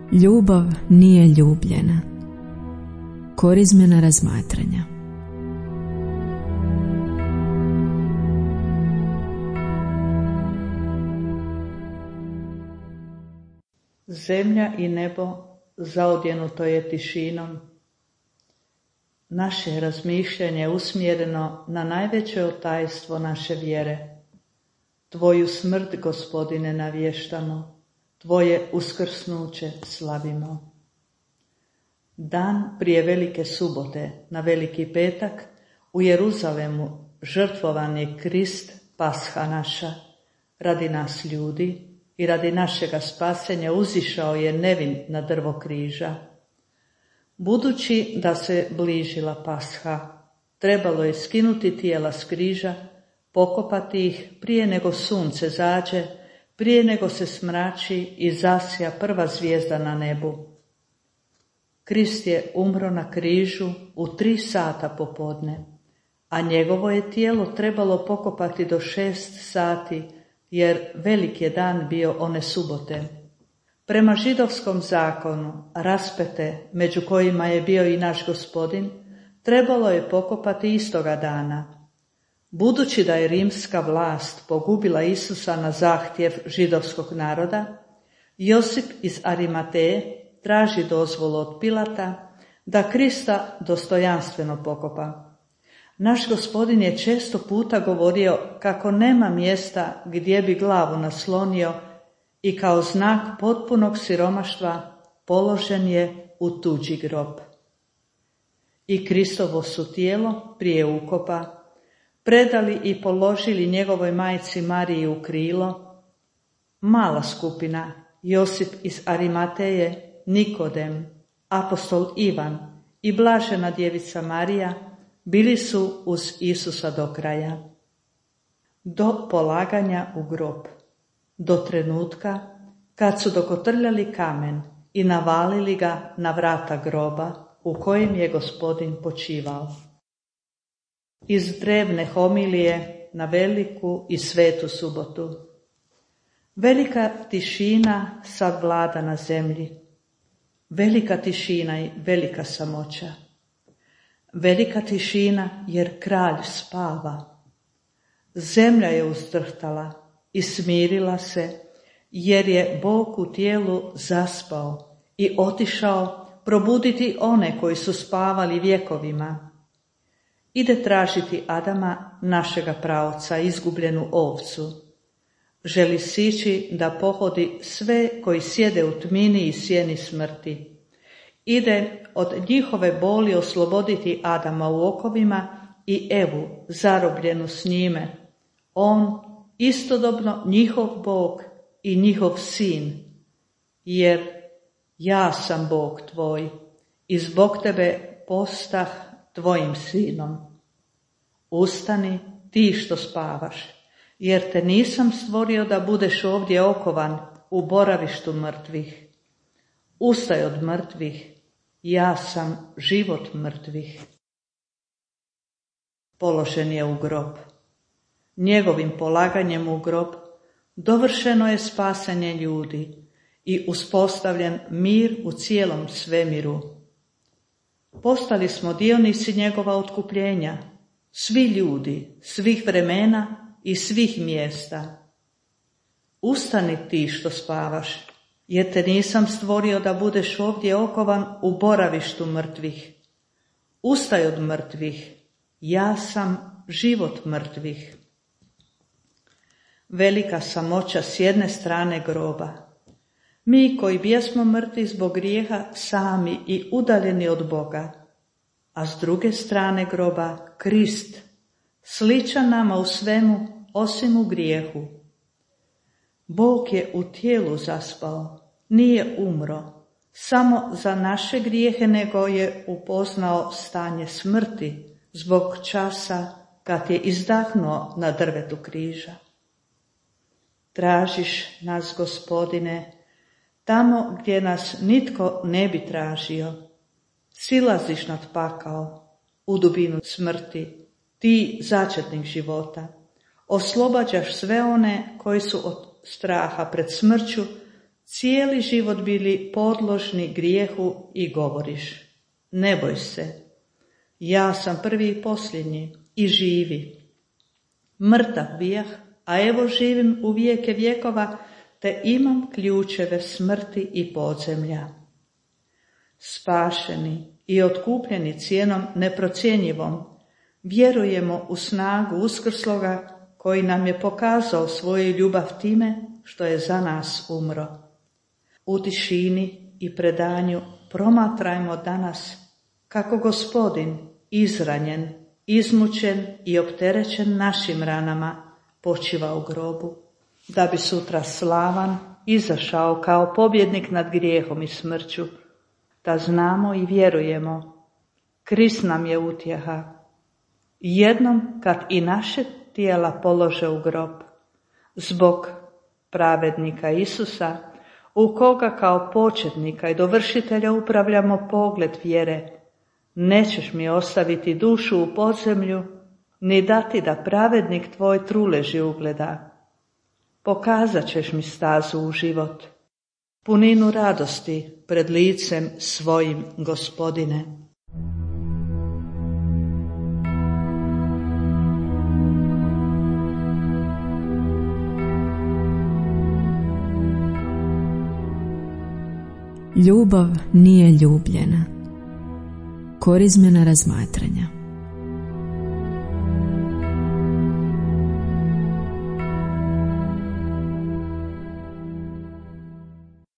Ljubav nije ljubljena. Korizmena razmatranja. Zemlja i nebo zaodjenuto je tišinom. Naše razmišljanje je usmjereno na najveće tajstvo naše vjere. Tvoju smrt, Gospodine, navještamo, Tvoje uskrsnuće slavimo. Dan prije Velike subote, na Veliki petak, u Jeruzalemu žrtvovan je Krist, Pasha naša. Radi nas ljudi i radi našega spasenja uzišao je nevin na drvo križa. Budući da se bližila Pasha, trebalo je skinuti tijela s križa, pokopati ih prije nego sunce zađe, prije nego se smrači i zasja prva zvijezda na nebu. Krist je umro na križu u 3 sata popodne, a njegovo je tijelo trebalo pokopati do 6 sati, jer velik je dan bio one subote. Prema židovskom zakonu, raspete, među kojima je bio i naš Gospodin, trebalo je pokopati istoga dana. Budući da je rimska vlast pogubila Isusa na zahtjev židovskog naroda, Josip iz Arimateje traži dozvolu od Pilata da Krista dostojanstveno pokopa. Naš Gospodin je često puta govorio kako nema mjesta gdje bi glavu naslonio i kao znak potpunog siromaštva položen je u tuđi grob. I Kristovo su tijelo prije ukopa predali i položili njegovoj majci Mariji u krilo. Mala skupina, Josip iz Arimateje, Nikodem, apostol Ivan i blažena djevica Marija bili su uz Isusa do kraja. Do polaganja u grob, do trenutka kad su dokotrljali kamen i navalili ga na vrata groba u kojem je Gospodin počivao. Iz drevne homilije na Veliku i Svetu subotu. Velika tišina sad vlada na zemlji. Velika tišina i velika samoća. Velika tišina jer kralj spava. Zemlja je uzdrhtala i smirila se jer je Bog u tijelu zaspao i otišao probuditi one koji su spavali vjekovima. Ide tražiti Adama, našega praoca, izgubljenu ovcu. Želi sići da pohodi sve koji sjede u tmini i sjeni smrti. Ide od njihove boli osloboditi Adama u okovima i Evu, zarobljenu s njime. On, istodobno njihov Bog i njihov sin, jer ja sam Bog tvoj i zbog tebe postah tvojim sinom. Ustani, ti što spavaš, jer te nisam stvorio da budeš ovdje okovan u boravištu mrtvih. Ustaj od mrtvih, ja sam život mrtvih. Položen je u grob. Njegovim polaganjem u grob dovršeno je spasanje ljudi i uspostavljen mir u cijelom svemiru. Postali smo dionici njegova otkupljenja, svi ljudi, svih vremena i svih mjesta. Ustani ti što spavaš, jer te nisam stvorio da budeš ovdje okovan u boravištu mrtvih. Ustaj od mrtvih, ja sam život mrtvih. Velika samoća s jedne strane groba. Mi koji bijesmo mrtvi zbog grijeha sami i udaljeni od Boga, a s druge strane groba Krist, sličan nama u svemu osim u grijehu. Bog je u tijelu zaspao, nije umro, samo za naše grijehe, nego je upoznao stanje smrti zbog časa kad je izdahnuo na drvetu križa. Tražiš nas, Gospodine, tamo gdje nas nitko ne bi tražio. Silaziš nad pakao, u dubinu smrti, ti začetnik života. Oslobađaš sve one koji su od straha pred smrću cijeli život bili podložni grijehu i govoriš: ne boj se, ja sam prvi i posljednji i živi. Mrtav bijah, a evo živim u vijeke vjekova, te imam ključeve smrti i podzemlja. Spašeni i otkupljeni cijenom neprocjenjivom, vjerujemo u snagu uskrsloga koji nam je pokazao svoju ljubav time što je za nas umro. U tišini i predanju promatrajmo danas kako Gospodin, izranjen, izmučen i opterećen našim ranama, počiva u grobu, da bi sutra slavan izašao kao pobjednik nad grijehom i smrću, da znamo i vjerujemo, Krist nam je utjeha. Jednom kad i naše tijela polože u grob, zbog pravednika Isusa, u koga kao početnika i dovršitelja upravljamo pogled vjere, nećeš mi ostaviti dušu u podzemlju, ni dati da pravednik tvoj truleži ugleda. Pokazat ćeš mi stazu u život, puninu radosti pred licem svojim, Gospodine. Ljubav nije ljubljena. Korizmena razmatranja.